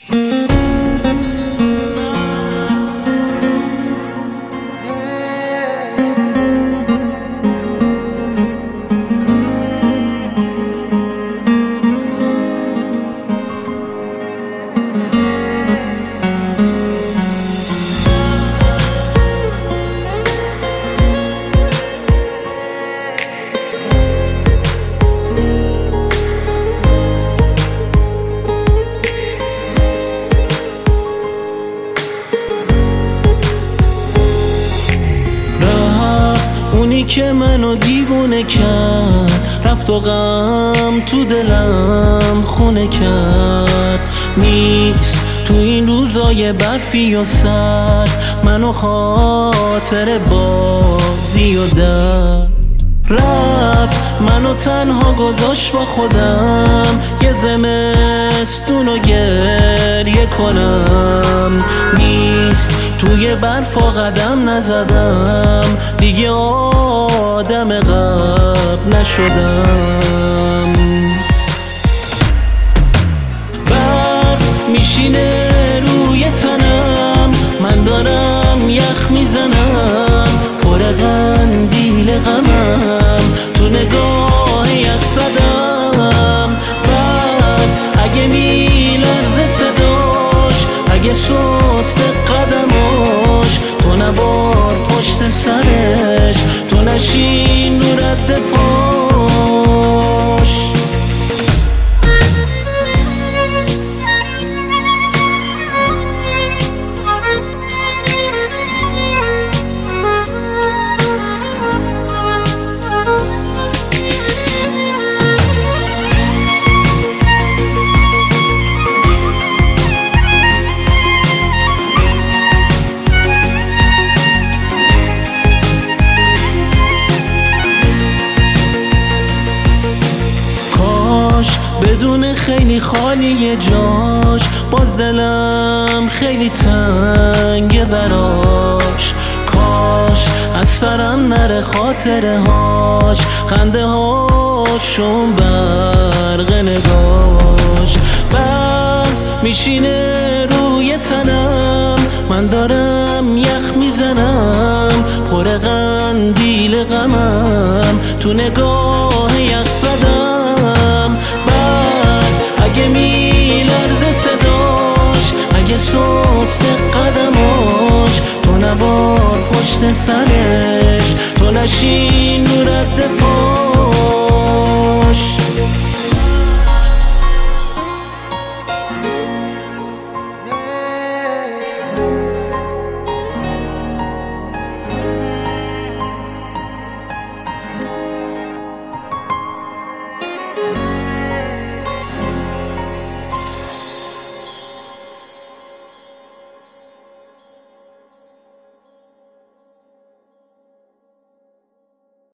اونی که منو دیوونه کرد، رفت و غم تو دلم خونه کرد. نیست تو این روزای برفی و سرد، منو خاطر بازی و درد. رفت منو تنها گذاشت با خودم، یه زمستونو گریه کنم. نیست توی برفا قدم نزدم، دیگه آدم قبل نشدم. برف میشینه روی تنم، من دارم یخ میزنم، پر قندیل غمم، تو نگاه یخ زدم. برف اگه میلرزه صداش، اگه سست قدماش، تو نبار پشت سرش، تو نشین رو رد پاش. بدون خیلی خالی جاش، باز دلم خیلی تنگه براش. کاش از سرم نره خاطره هاش، خنده هاشون برق نگاش. برف میشینه روی تنم، من دارم یخ میزنم، پر قندیل غمم، تو نگاه یخ زدم. اگه میلرزه صداش، اگه سست قدماش، تو نبار پشت سرش، تو نشین رو رد